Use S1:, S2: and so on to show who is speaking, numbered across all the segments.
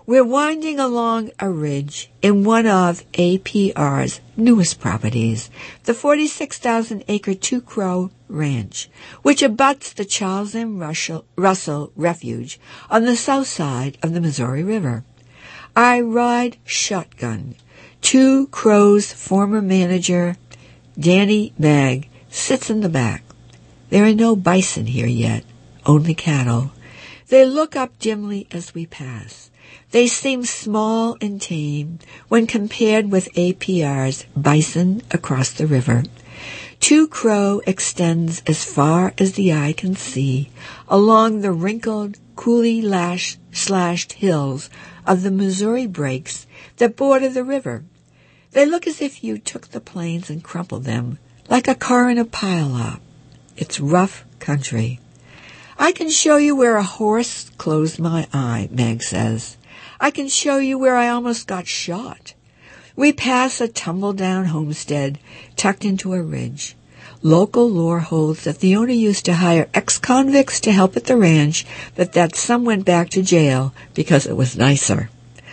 S1: We're winding along a ridge in one of APR's newest properties, the 46,000-acre Two Crow Ranch, which abuts the Charles M. Russell Refuge on the south side of the Missouri River. I ride shotgun. Two Crow's former manager, Danny Magg, sits in the back. There are no bison here yet, only cattle. They look up dimly as we pass. They seem small and tame when compared with APR's bison across the river. Two Crow extends as far as the eye can see along the wrinkled, coulee-slashed hills of the Missouri breaks that border the river. They look as if you took the plains and crumpled them, like a car in a pile-up. It's rough country. I can show you where a horse closed my eye, Meg says. I can show you where I almost got shot. We pass a tumble-down homestead tucked into a ridge. Local lore holds that the owner used to hire ex-convicts to help at the ranch, but that some went back to jail because it was nicer.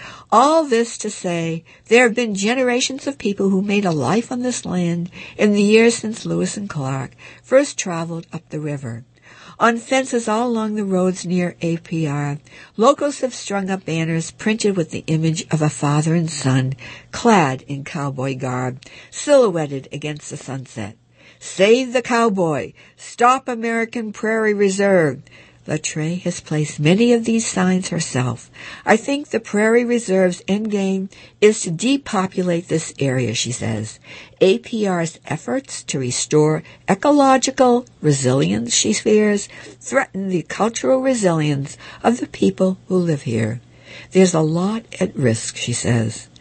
S1: All this to say, there have been generations of people who made a life on this land in the years since Lewis and Clark first traveled up the river. On fences all along the roads near APR, locals have strung up banners printed with the image of a father and son clad in cowboy garb, silhouetted against the sunset. Save the cowboy! Stop American Prairie Reserve! Latreille has placed many of these signs herself. I think the Prairie Reserve's endgame is to depopulate this area, she says. APR's efforts to restore ecological resilience, she fears, threaten the cultural resilience of the people who live here. There's a lot at risk, she says.